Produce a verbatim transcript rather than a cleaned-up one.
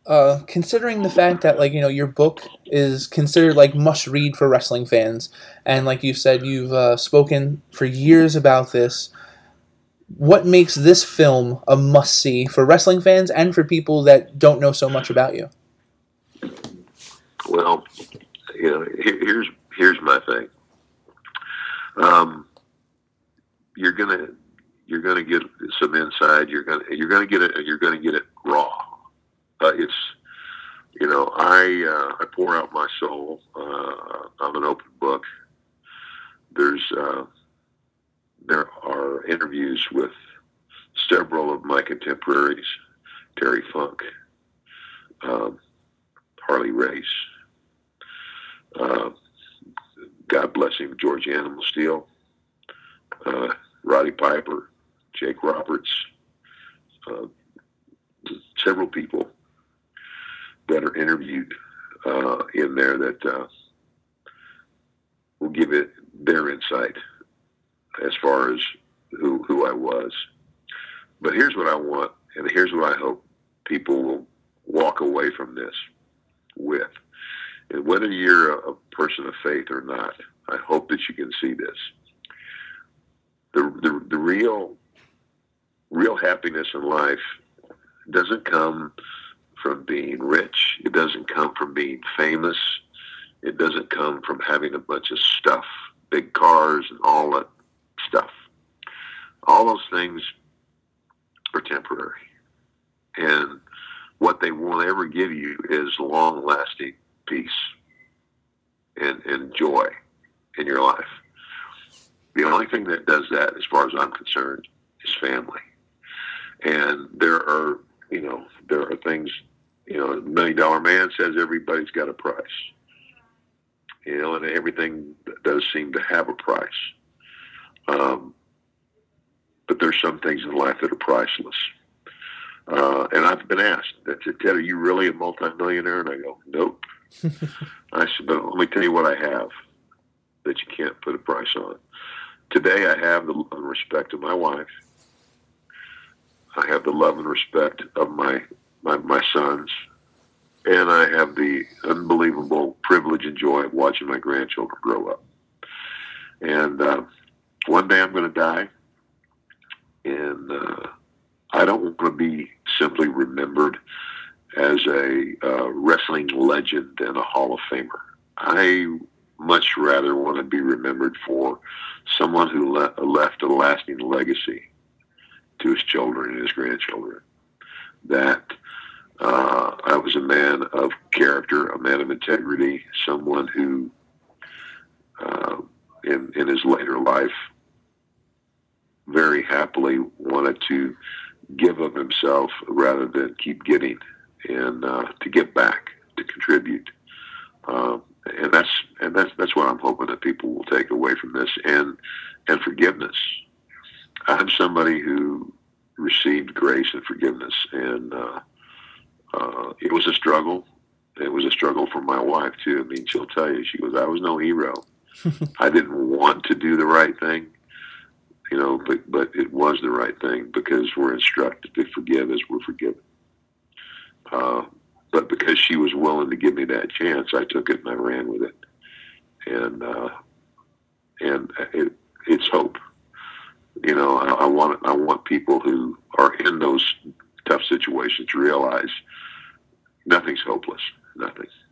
uh, considering the fact that, like, you know, your book is considered like must read for wrestling fans, and like you said, you've uh, spoken for years about this. What makes this film a must see for wrestling fans and for people that don't know so much about you? Well, you know, here, here's here's my thing. Um, you're gonna you're gonna get some insight. You're gonna you're gonna get it. You're gonna get it raw. Uh, it's you know I uh, I pour out my soul. Uh, I'm an open book. There's uh, there are interviews with several of my contemporaries: Terry Funk, um, Harley Race, uh, God bless him, George Animal Steel, uh, Roddy Piper, Jake Roberts, uh, several people that are interviewed uh, in there that uh, will give it their insight as far as who who I was. But here's what I want, and here's what I hope people will walk away from this with. And whether you're a, a person of faith or not, I hope that you can see this. The, the, the real real happiness in life doesn't come from being rich. It doesn't come from being famous. It doesn't come from having a bunch of stuff, big cars and all that stuff. All those things are temporary. And what they won't ever give you is long-lasting peace and, and joy in your life. The only thing that does that, as far as I'm concerned, is family. And there are, you know, there are things, you know, Million Dollar Man says everybody's got a price. You know, and everything does seem to have a price. Um, but there's some things in life that are priceless. Uh, and I've been asked, I said, Ted, are you really a multimillionaire? And I go, nope. I said, but let me tell you what I have that you can't put a price on. Today I have the love and respect of my wife. I have the love and respect of my, my, my sons. And I have the unbelievable privilege and joy of watching my grandchildren grow up. And uh, one day I'm going to die. And uh, I don't want to be simply remembered as a uh, wrestling legend and a Hall of Famer. I much rather want to be remembered for someone who le- left a lasting legacy to his children and his grandchildren. That uh, I was a man of character, a man of integrity, someone who, uh, in, in his later life, very happily wanted to give of himself rather than keep getting, and uh, to give back, to contribute. Um, and that's and that's that's what I'm hoping that people will take away from this, and and forgiveness. I'm somebody who received grace and forgiveness, and uh, uh, it was a struggle. It was a struggle for my wife too. I mean, she'll tell you, she goes, "I was no hero. I didn't want to do the right thing, you know, but but it was the right thing because we're instructed to forgive as we're forgiven." Uh, but because she was willing to give me that chance, I took it and I ran with it, and uh, and it, it's hope. You know, I, I want I want people who are in those tough situations to realize nothing's hopeless. Nothing.